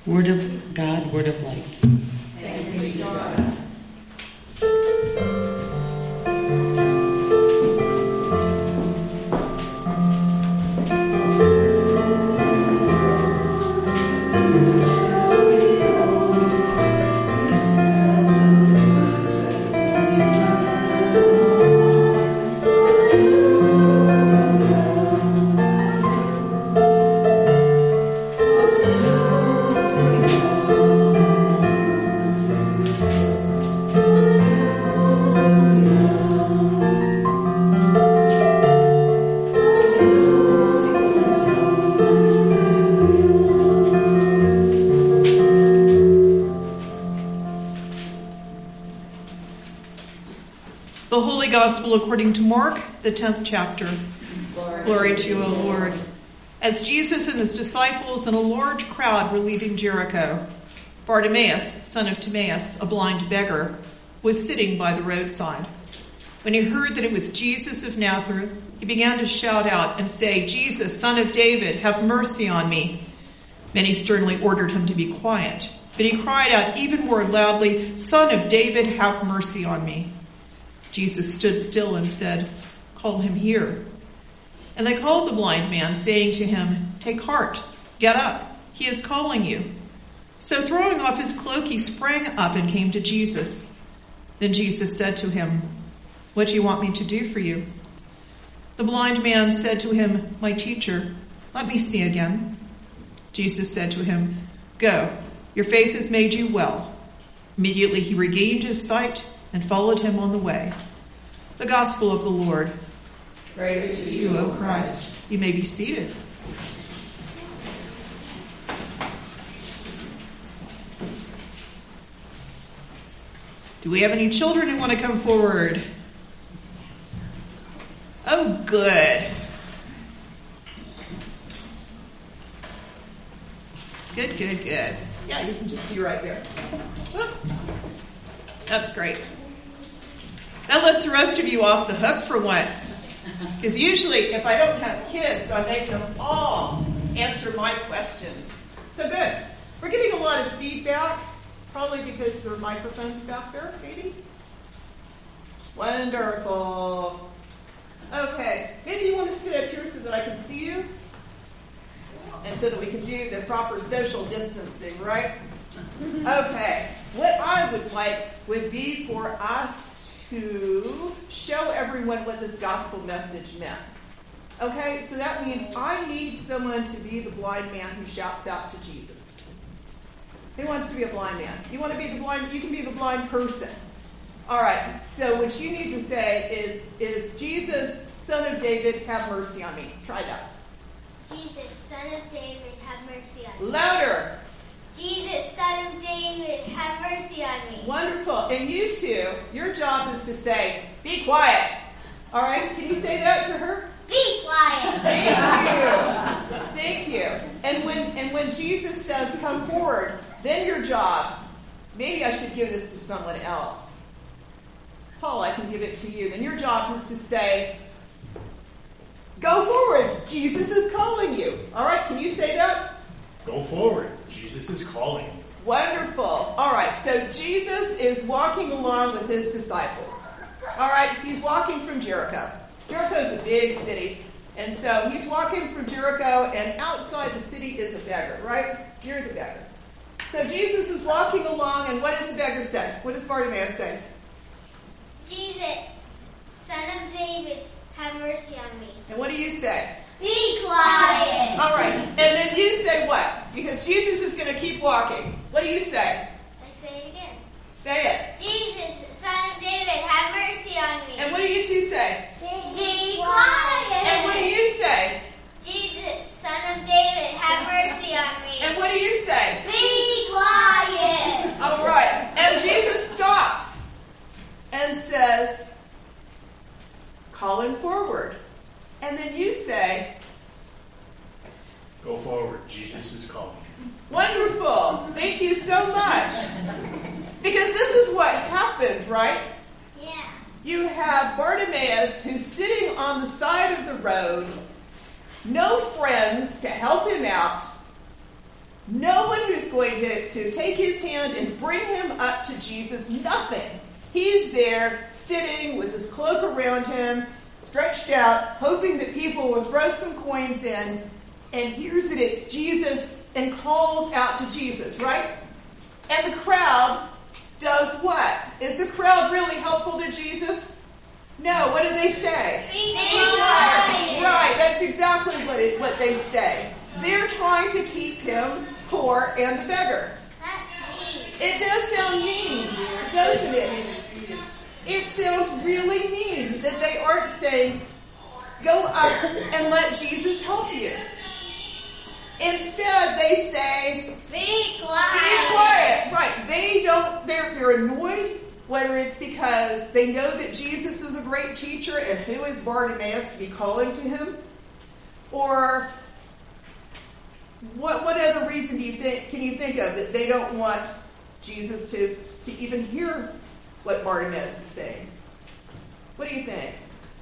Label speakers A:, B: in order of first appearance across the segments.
A: Word of God, word of life.
B: Thanks be to God.
C: The Holy Gospel according to Mark, the 10th chapter. Glory to you, O Lord. As Jesus and his disciples and a large crowd were leaving Jericho, Bartimaeus, son of Timaeus, a blind beggar, was sitting by the roadside. When he heard that it was Jesus of Nazareth, he began to shout out and say, "Jesus, son of David, have mercy on me." Many sternly ordered him to be quiet, but he cried out even more loudly, "Son of David, have mercy on me." Jesus stood still and said, "Call him here." And they called the blind man, saying to him, "Take heart, get up, he is calling you." So throwing off his cloak, he sprang up and came to Jesus. Then Jesus said to him, "What do you want me to do for you?" The blind man said to him, "My teacher, let me see again." Jesus said to him, "Go, your faith has made you well." Immediately he regained his sight and followed him on the way. The Gospel of the Lord.
B: Praise
C: To you, O Christ. You may be seated. Do we have any children who want to come forward? Oh, good. Good, good, good. Yeah, you can just be right there. Oops. That's great. That lets the rest of you off the hook for once. Because usually, if I don't have kids, I make them all answer my questions. So good. We're getting a lot of feedback, probably because there are microphones back there, maybe? Wonderful. Okay, maybe you want to sit up here so that I can see you? And so that we can do the proper social distancing, right? Okay, what I would like would be for us to show everyone what this gospel message meant. Okay, so that means I need someone to be the blind man who shouts out to Jesus. Who wants to be a blind man? You want to be the blind? You can be the blind person. All right, so what you need to say is Jesus, son of David, have mercy on me. Try that.
D: Jesus, son of David, have mercy on me.
C: Louder.
D: Jesus, son of David, have mercy on me.
C: Wonderful. And you two, your job is to say, "Be quiet." All right? Can you say that to her?
D: Be quiet.
C: Thank you. Thank you. And when Jesus says, "Come forward," then your job, maybe I should give this to someone else. Paul, I can give it to you. Then your job is to say, "Go forward. Jesus is calling you." All right? Can you say that?
E: Go forward. Jesus is calling you.
C: Wonderful. All right, so Jesus is walking along with his disciples. All right, he's walking from Jericho. Jericho's a big city, and so he's walking from Jericho, and outside the city is a beggar, right? You're the beggar. So Jesus is walking along, and what does the beggar say? What does Bartimaeus say?
D: Jesus, son of David, have mercy on me.
C: And what do you say?
D: Be quiet.
C: All right, and then you say what? Because Jesus is going to keep walking. What do you say?
D: I say it again.
C: Say it.
D: Jesus, son of David, have mercy on me.
C: And what do you two say?
D: Be quiet.
C: And what do you say?
D: Jesus, son of David, have mercy on me.
C: And what do you say?
D: Be quiet.
C: All right. And Jesus stops and says, "Call him forward." And then you say,
E: Go forward. Jesus is calling you.
C: "Wonderful. Thank you so much." Because this is what happened, right?
D: Yeah.
C: You have Bartimaeus who's sitting on the side of the road, no friends to help him out, no one who's going to take his hand and bring him up to Jesus. Nothing. He's there sitting with his cloak around him, stretched out, hoping that people will throw some coins in, and hears that it's Jesus and calls out to Jesus, right? And the crowd does what? Is the crowd really helpful to Jesus? No. What do they say?
D: Be quiet.
C: Right. That's exactly what they say. They're trying to keep him poor and a beggar.
D: That's me.
C: It does sound mean, doesn't it? It sounds really mean that they aren't saying, go up and let Jesus help you. Instead, they say,
D: Be quiet.
C: be quiet. Right. They're annoyed, whether it's because they know that Jesus is a great teacher and who is Bartimaeus to be calling to him? Or what other reason can you think of that they don't want Jesus to even hear what Bartimaeus is saying? What do you think?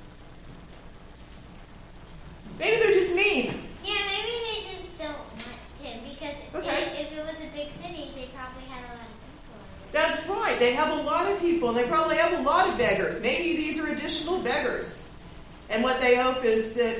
C: Maybe they're just mean.
D: Yeah, maybe they just don't want him because if it was a big city, they probably had a lot of people.
C: That's right. They have a lot of people, and they probably have a lot of beggars. Maybe these are additional beggars. And what they hope is that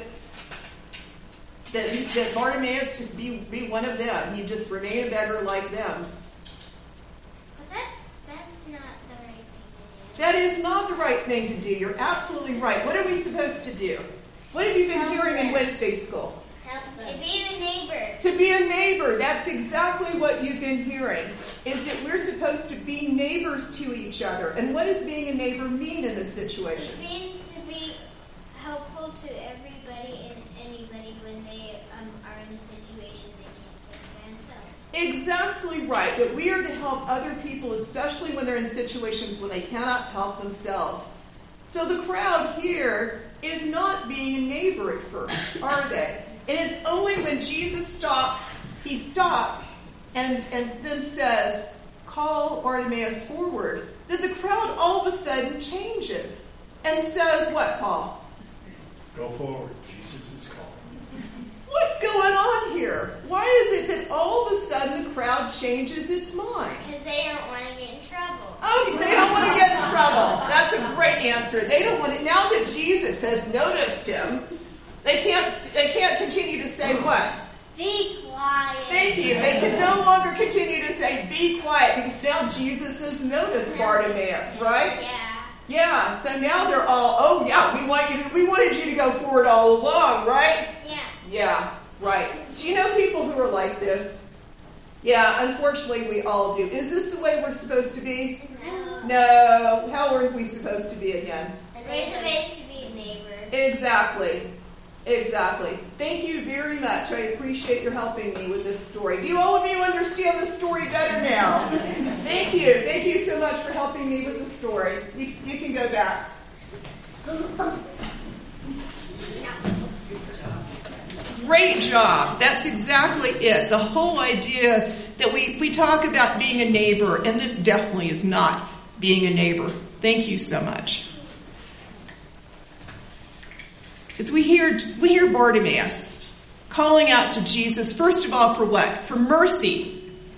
C: Bartimaeus just be one of them. He just remain a beggar like them.
D: But that's not the right thing to do.
C: That is not the right thing to do. You're absolutely right. What are we supposed to do? What have you been hearing in Wednesday school?
D: Help them. Be the neighbor.
C: To be a neighbor. That's exactly what you've been hearing, is that we're supposed to be neighbors to each other. And what does being a neighbor mean in this situation?
D: It means to be helpful to everybody and anybody when they are in a situation they can't fix by themselves.
C: Exactly right. That we are to help other people, especially when they're in situations when they cannot help themselves. So the crowd here is not being a neighbor at first, are they? And it's only when Jesus stops, he stops and then says, call Bartimaeus forward, that the crowd all of a sudden changes and says what, Paul?
E: Go forward. Jesus is calling.
C: What's going on here? Why is it that all of a sudden the crowd changes its mind?
D: Because they don't want to get in trouble.
C: Oh, they don't want to get in trouble. That's a great answer. They don't want to. Now that Jesus has noticed him, they can't continue to say what?
D: Be quiet.
C: Thank you. They can no longer continue to say be quiet because now Jesus has noticed Bartimaeus, right?
D: Yeah.
C: Yeah. So now they're all, oh yeah, we wanted you to go forward all along, right?
D: Yeah.
C: Yeah. Right. Do you know people who are like this? Yeah, unfortunately we all do. Is this the way we're supposed to be? No. How are we supposed to be again?
D: We're supposed to be a neighbor.
C: Exactly. Thank you very much. I appreciate your helping me with this story. Do all of you understand the story better now? Thank you. Thank you so much for helping me with the story. You can go back. Great job. That's exactly it. The whole idea that we talk about being a neighbor, and this definitely is not being a neighbor. Thank you so much. Because we hear Bartimaeus calling out to Jesus, first of all, for what? For mercy.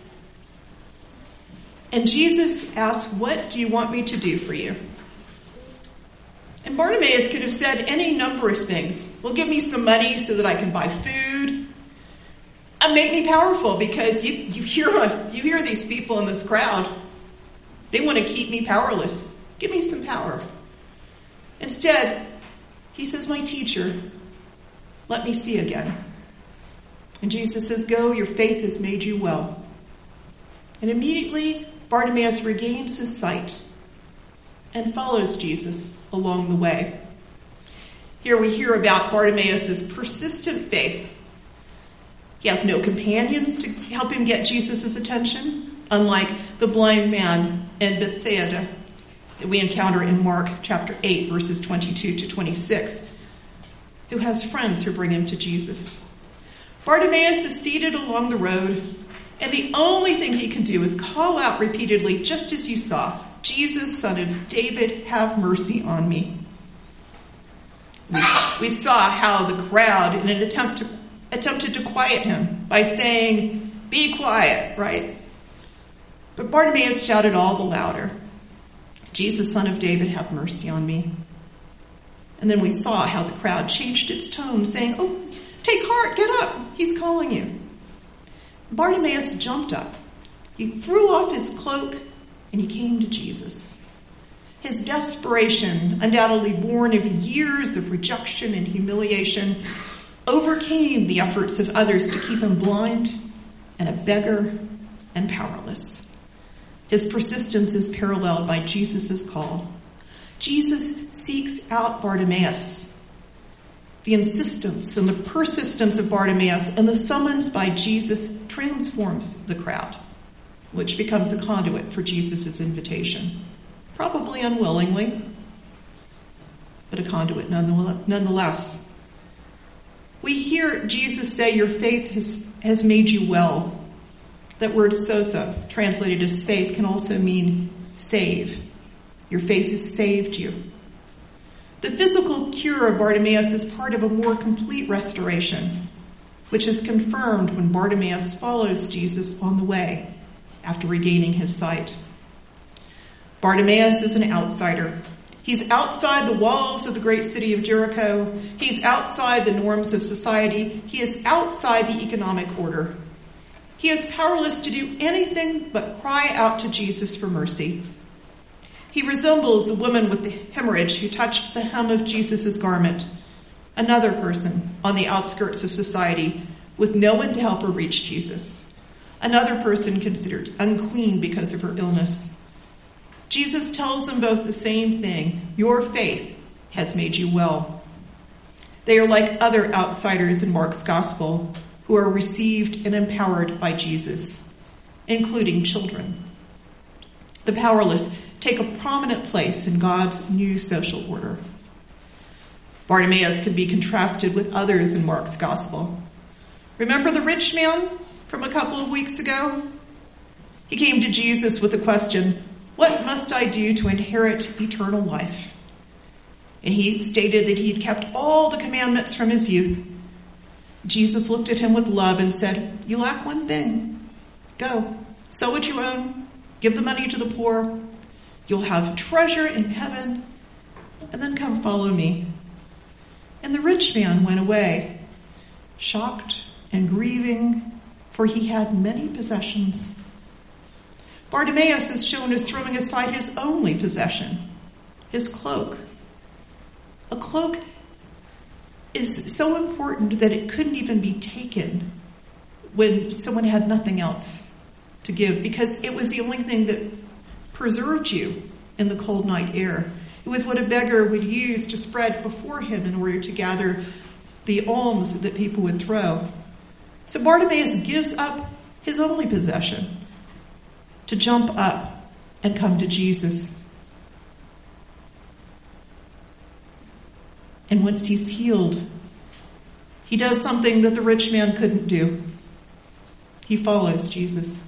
C: And Jesus asks, what do you want me to do for you? And Bartimaeus could have said any number of things. Well, give me some money so that I can buy food. Make me powerful, because you hear these people in this crowd. They want to keep me powerless. Give me some power. Instead, he says, my teacher, let me see again. And Jesus says, go, your faith has made you well. And immediately, Bartimaeus regains his sight and follows Jesus along the way. Here we hear about Bartimaeus' persistent faith. He has no companions to help him get Jesus' attention, unlike the blind man in Bethsaida that we encounter in Mark chapter 8, verses 22 to 26, who has friends who bring him to Jesus. Bartimaeus is seated along the road, and the only thing he can do is call out repeatedly, just as you saw, Jesus, Son of David, have mercy on me. We saw how the crowd, in an attempted to quiet him by saying, Be quiet, right? But Bartimaeus shouted all the louder, Jesus, Son of David, have mercy on me. And then we saw how the crowd changed its tone, saying, oh, take heart, get up, he's calling you. Bartimaeus jumped up. He threw off his cloak and he came to Jesus. His desperation, undoubtedly born of years of rejection and humiliation, overcame the efforts of others to keep him blind and a beggar and powerless. His persistence is paralleled by Jesus' call. Jesus seeks out Bartimaeus. The insistence and the persistence of Bartimaeus and the summons by Jesus transforms the crowd, which becomes a conduit for Jesus' invitation. Probably unwillingly, but a conduit nonetheless. We hear Jesus say, your faith has made you well. That word sosa, translated as faith, can also mean save. Your faith has saved you. The physical cure of Bartimaeus is part of a more complete restoration, which is confirmed when Bartimaeus follows Jesus on the way after regaining his sight. Bartimaeus is an outsider. He's outside the walls of the great city of Jericho. He's outside the norms of society. He is outside the economic order. He is powerless to do anything but cry out to Jesus for mercy. He resembles the woman with the hemorrhage who touched the hem of Jesus' garment, another person on the outskirts of society with no one to help her reach Jesus, another person considered unclean because of her illness. Jesus tells them both the same thing. Your faith has made you well. They are like other outsiders in Mark's gospel who are received and empowered by Jesus, including children. The powerless take a prominent place in God's new social order. Bartimaeus can be contrasted with others in Mark's gospel. Remember the rich man from a couple of weeks ago? He came to Jesus with the question, what must I do to inherit eternal life? And he stated that he had kept all the commandments from his youth. Jesus looked at him with love and said, you lack one thing. Go, sell what you own, give the money to the poor. You'll have treasure in heaven, and then come follow me. And the rich man went away, shocked and grieving, for he had many possessions. Bartimaeus is shown as throwing aside his only possession, his cloak. A cloak is so important that it couldn't even be taken when someone had nothing else to give, because it was the only thing that preserved you in the cold night air. It was what a beggar would use to spread before him in order to gather the alms that people would throw. So Bartimaeus gives up his only possession to jump up and come to Jesus. And once he's healed, he does something that the rich man couldn't do. He follows Jesus.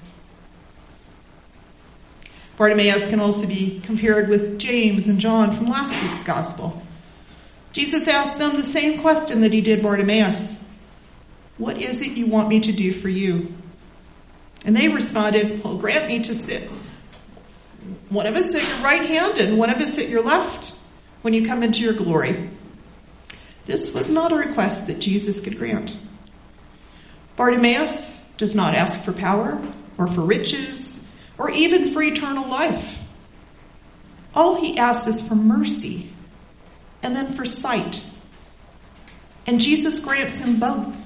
C: Bartimaeus can also be compared with James and John from last week's gospel. Jesus asked them the same question that he did Bartimaeus. What is it you want me to do for you? And they responded, well, grant me to sit, one of us at your right hand and one of us at your left when you come into your glory. This was not a request that Jesus could grant. Bartimaeus does not ask for power or for riches or even for eternal life. All he asks is for mercy and then for sight. And Jesus grants him both.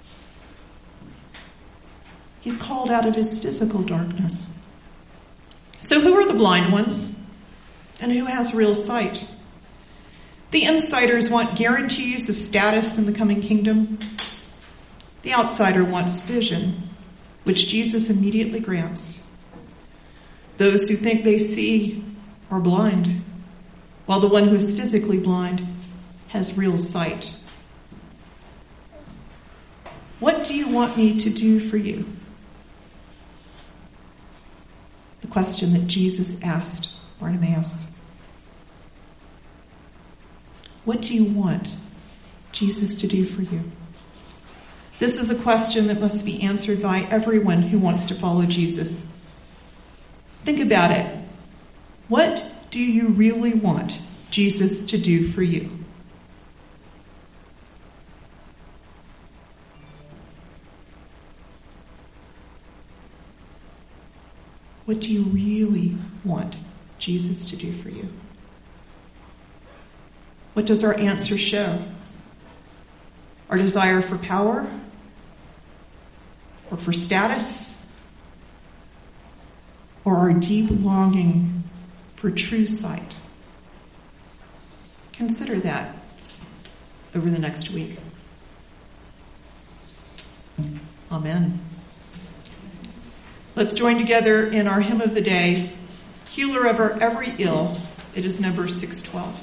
C: He's called out of his physical darkness. So who are the blind ones? And who has real sight? The insiders want guarantees of status in the coming kingdom. The outsider wants vision, which Jesus immediately grants. Those who think they see are blind, while the one who is physically blind has real sight. What do you want me to do for you? The question that Jesus asked Bartimaeus. What do you want Jesus to do for you? This is a question that must be answered by everyone who wants to follow Jesus. Think about it. What do you really want Jesus to do for you? What do you really want Jesus to do for you? What does our answer show? Our desire for power? Or for status? Or our deep longing for true sight? Consider that over the next week. Amen. Let's join together in our hymn of the day, Healer of Our Every Ill. It is number 612.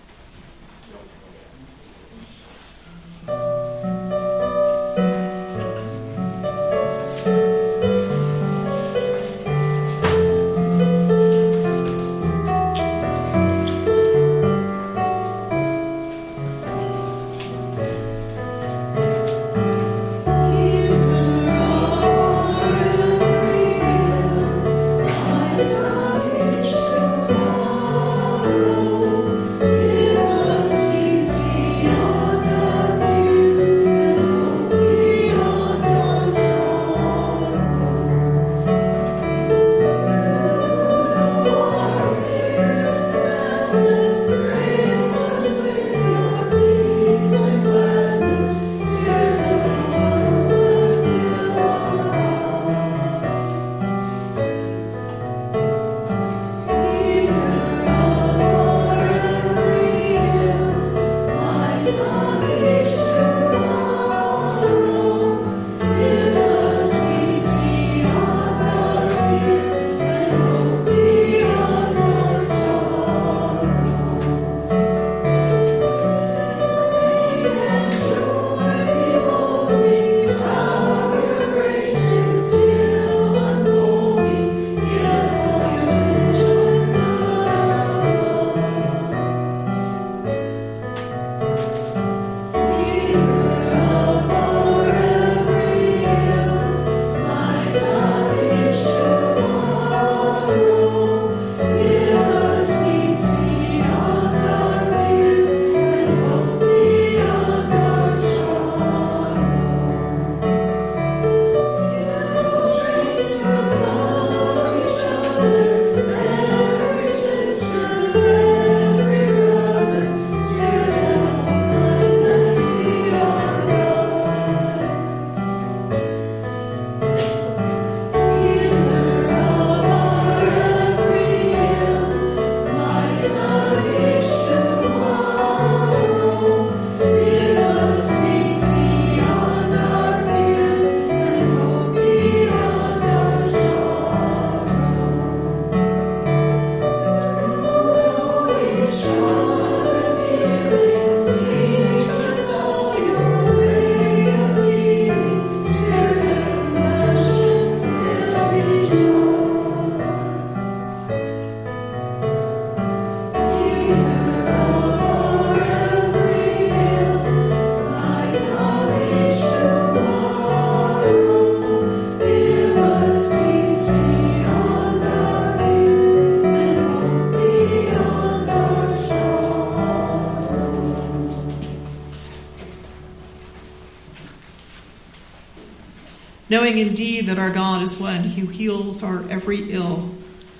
C: Knowing indeed that our God is one who heals our every ill,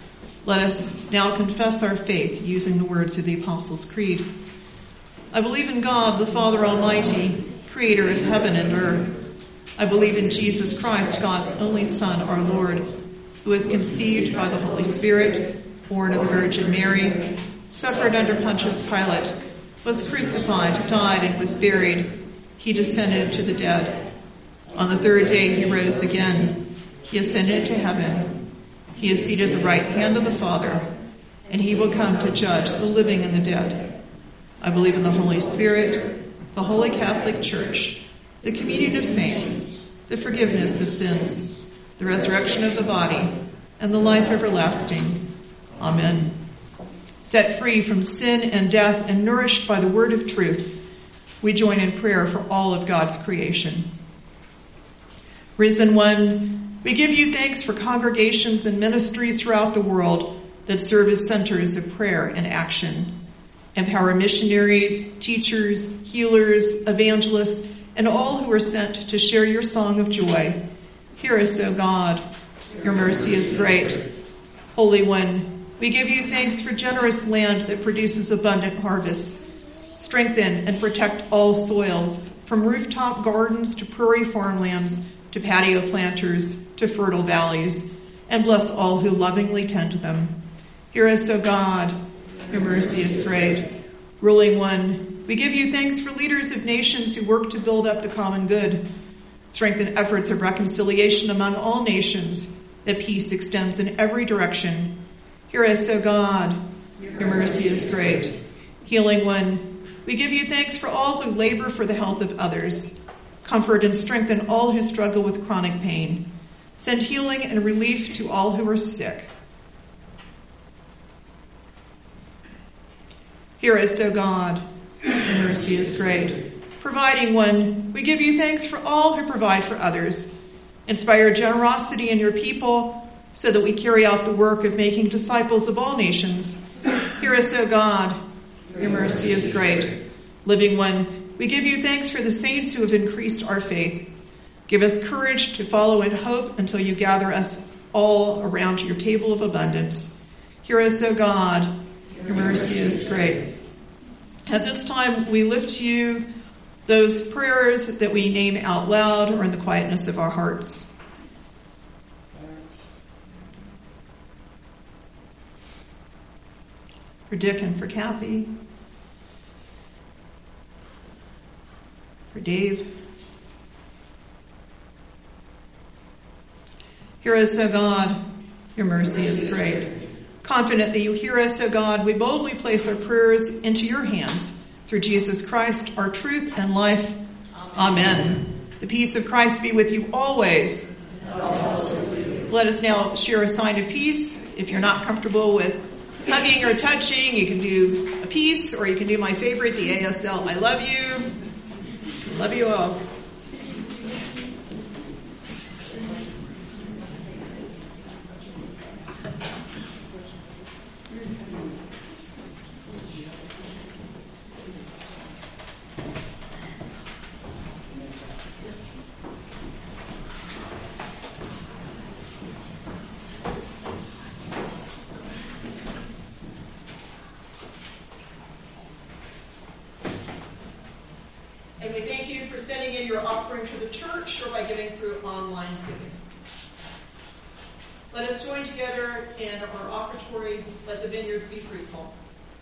C: let us now confess our faith using the words of the Apostles' Creed. I believe in God, the Father Almighty, creator of heaven and earth. I believe in Jesus Christ, God's only Son, our Lord, who was conceived by the Holy Spirit, born of the Virgin Mary, suffered under Pontius Pilate, was crucified, died, and was buried. He descended to the dead. On the third day he rose again. He ascended to heaven. He is seated at the right hand of the Father, and he will come to judge the living and the dead. I believe in the Holy Spirit, the Holy Catholic Church, the communion of saints, the forgiveness of sins, the resurrection of the body, and the life everlasting. Amen. Set free from sin and death and nourished by the word of truth, we join in prayer for all of God's creation. Risen One, we give you thanks for congregations and ministries throughout the world that serve as centers of prayer and action. Empower missionaries, teachers, healers, evangelists, and all who are sent to share your song of joy. Hear us, O God. Your mercy is great. Holy One, we give you thanks for generous land that produces abundant harvests. Strengthen and protect all soils, from rooftop gardens to prairie farmlands, to patio planters, to fertile valleys, and bless all who lovingly tend them. Hear us, O God. Your mercy is great. Ruling One, we give you thanks for leaders of nations who work to build up the common good. Strengthen efforts of reconciliation among all nations, that peace extends in every direction. Hear us, O God. Your mercy is great. Healing One, we give you thanks for all who labor for the health of others. Comfort and strengthen all who struggle with chronic pain. Send healing and relief to all who are sick. Hear us, O God. Your mercy is great. Providing One, we give you thanks for all who provide for others. Inspire generosity in your people so that we carry out the work of making disciples of all nations. Hear us, O God. Your mercy is great. Living One, we give you thanks for the saints who have increased our faith. Give us courage to follow in hope until you gather us all around your table of abundance. Hear us, O God. Your mercy is great. At this time, we lift to you those prayers that we name out loud or in the quietness of our hearts. For Dick and for Kathy. For Dave. Hear us, O God. Your mercy is great. Confident that you hear us, O God, we boldly place our prayers into your hands. Through Jesus Christ, our truth and life. Amen. The peace of Christ be with you always. Let us now share a sign of peace. If you're not comfortable with hugging or touching, you can do a peace, or you can do my favorite, the ASL. I love you. Love you all. And we thank you for sending in your offering to the church or by giving through online giving. Let us join together in our offertory. Let the vineyards be fruitful.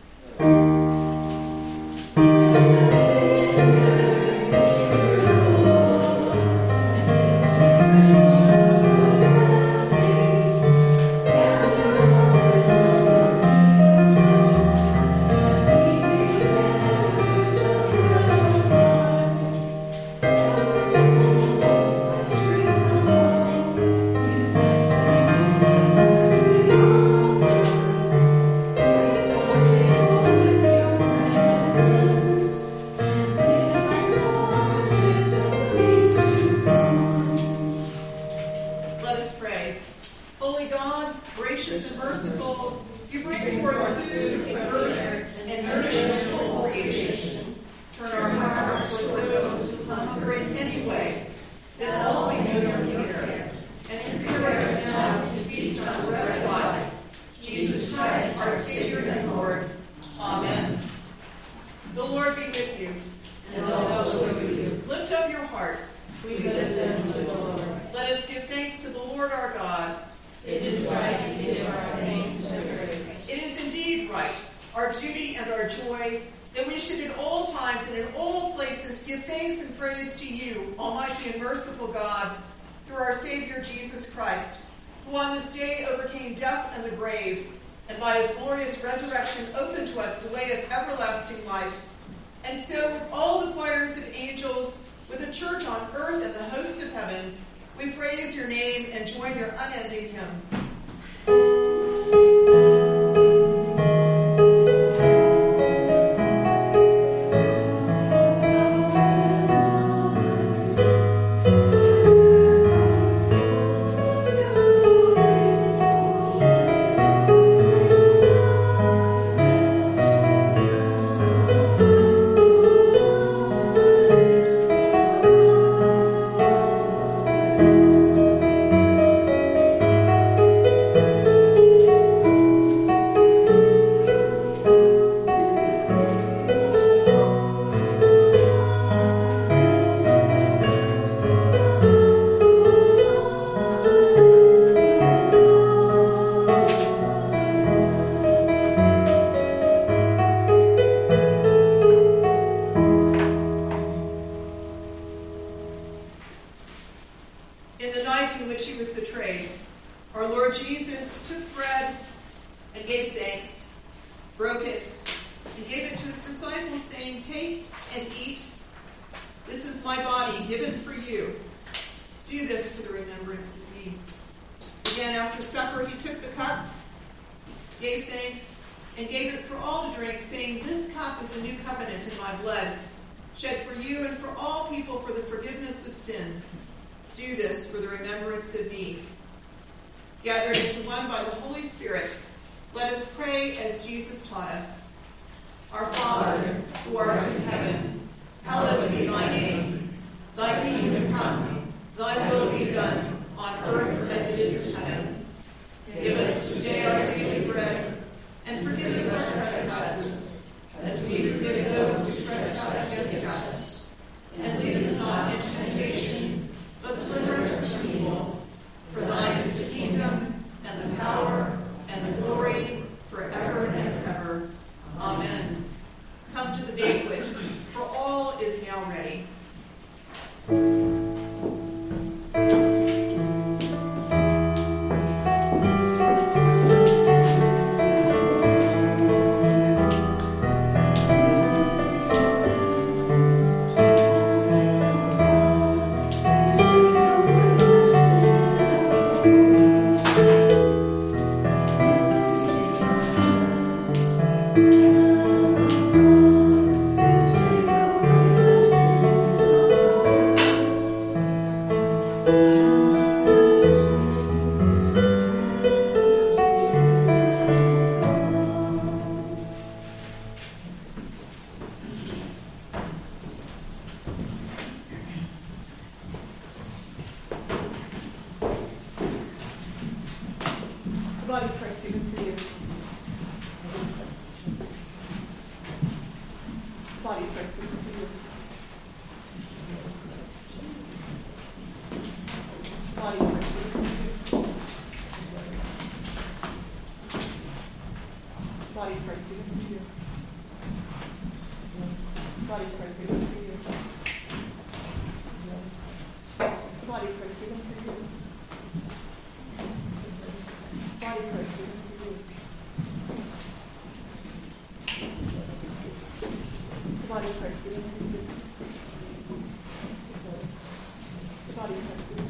C: We praise your name and join their unending hymns. Our Lord Jesus took bread and gave thanks, broke it, and gave it to his disciples, saying, "Take and eat. This is my body given for you. Do this for the remembrance of me." Again, after supper, he took the cup, gave thanks, and gave it for all to drink, saying, "This cup is a new covenant in my blood, shed for you and for all people for the forgiveness of sin. Do this for the remembrance of me." Gathered into one by the Holy Spirit, let us pray as Jesus taught us. Our Father, who art in heaven, hallowed be thy name. Thy kingdom come, thy will be done, on earth as it is in heaven. Give us today our daily bread, and forgive us our trespasses, as we forgive those who trespass against us. And lead us not into temptation, but deliver us from evil. For thine is the kingdom, and the power, and the glory, forever and ever. Amen. Come to the banquet, for all is now ready. The body of Christ given for you. The body of Christ given for you. The body of Christ given for you. The body of Christ given for you. The body of Christ given for you. The body of Christ given for you. Body of Christ given for you. The body of Christ given for you. The body of Christ given for you.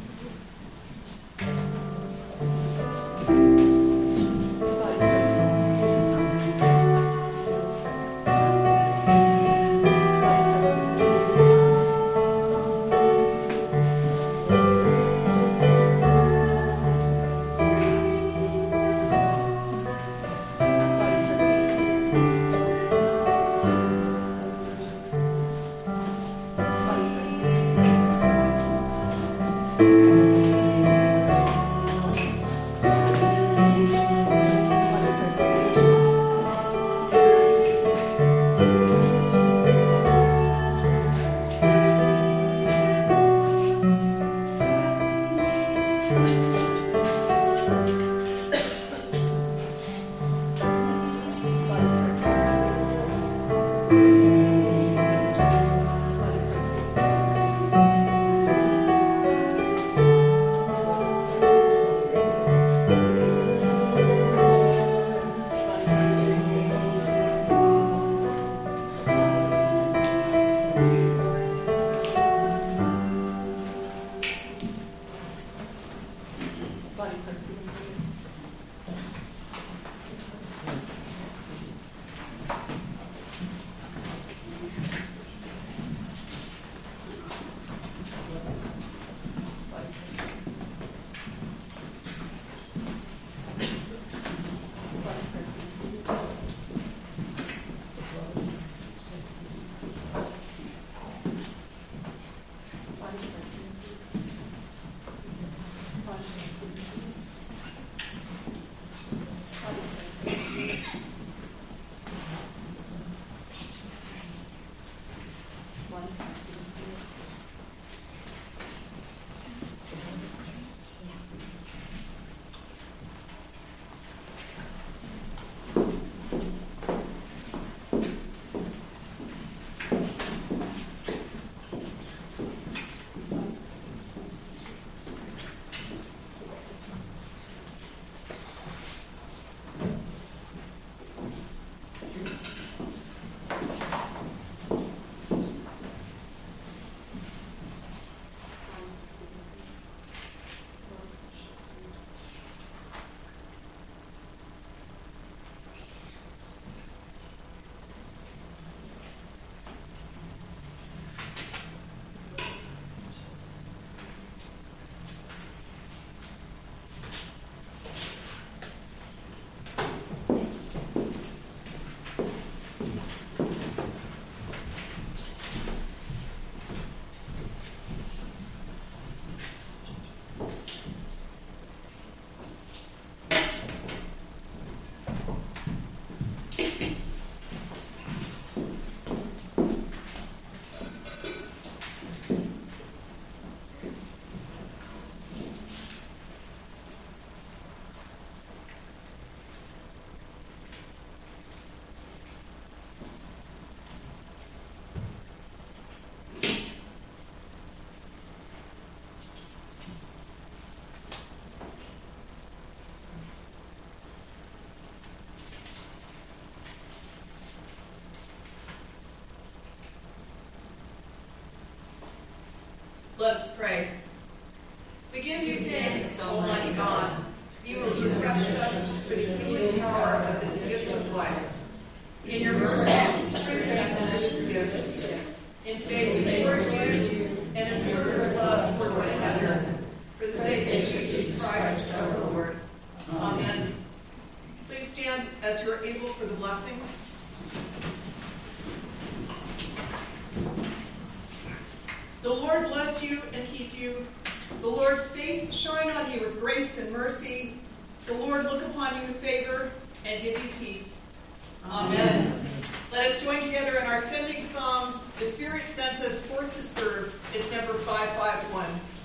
C: Let us pray. We give you thanks, Almighty God. You have refreshed us with the healing power of this gift of life. In your mercy, strengthen us in this gift. In faith toward you, and in fervent love toward one another, for the sake of Jesus Christ, our Lord. Amen. Please stand as you are able for the blessing. The Lord bless you and keep you. The Lord's face shine on you with grace and mercy. The Lord look upon you with favor and give you peace. Amen. Let us join together in our sending psalms. The Spirit sends us forth to serve. It's number 551.